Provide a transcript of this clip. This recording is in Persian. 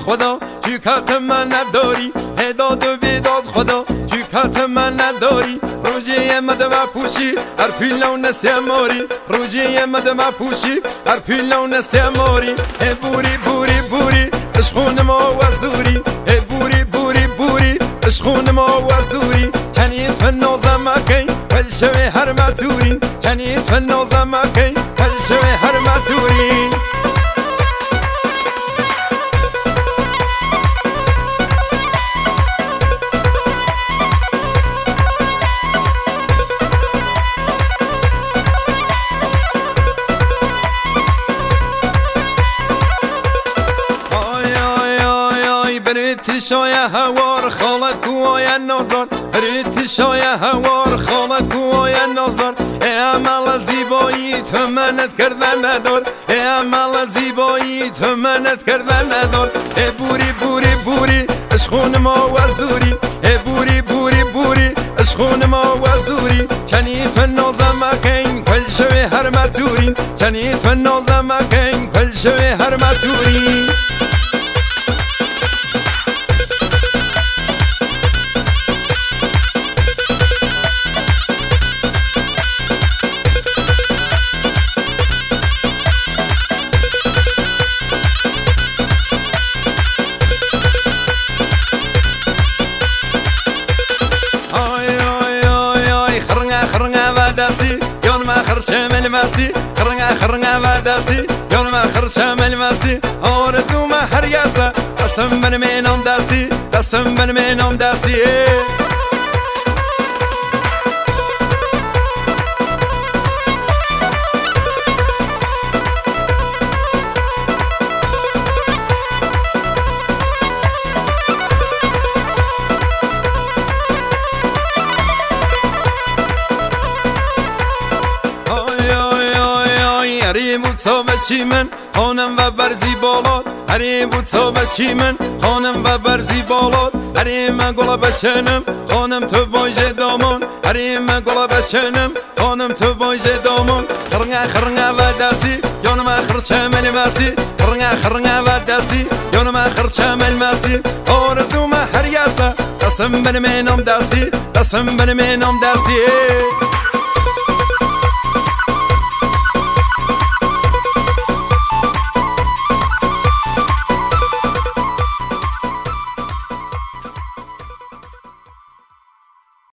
خدا توی کارت من نداری، داد و بیداد خدا توی کارت من نداری. روزی مده و پوشی هر پیلون سیماری، روزی مده و پوشی هر پیلون سیماری. بوری بوری بوری عشقون ما و زوری، بوری بوری بوری عشقون ما و زوری. کنید فنازم اکی پل شوی هر مطوری، کنید فنازم اکی پل شوی هر مطوری. بريت شايا هوار خالت كوايا النظر، بريت شايا هوار خالت كوايا النظر. يا مال زيبايي تمنت كردن ندار، يا مال زيبايي تمنت كردن ندار. بوري بوري بوري عشقون ما وزوري، بوري بوري بوري عشقون ما وزوري. كني فنازم اكين كل شوي هر متوري، كني فنازم اكين كل شوي هر متوري. يوم ما خرشم المسي خرنا وداسي، يوم ما خرشم المسي آرزو ما هرياسا قسم من منام داسي، قسم من منام داسي. هری بود صابچی من خانم و برزی بالات، هری بود صابچی من خانم و برزی بالات. هری من گلا بشنم خانم تو باشه دامان، هری من گلا بشنم خانم تو باشه دامان. خرنا و دستی یانم خرشم المسی، خرنا و دستی یانم خرشم المسی. آرزو ما هر یاسا قسم من منام دستی، قسم من منام دستی.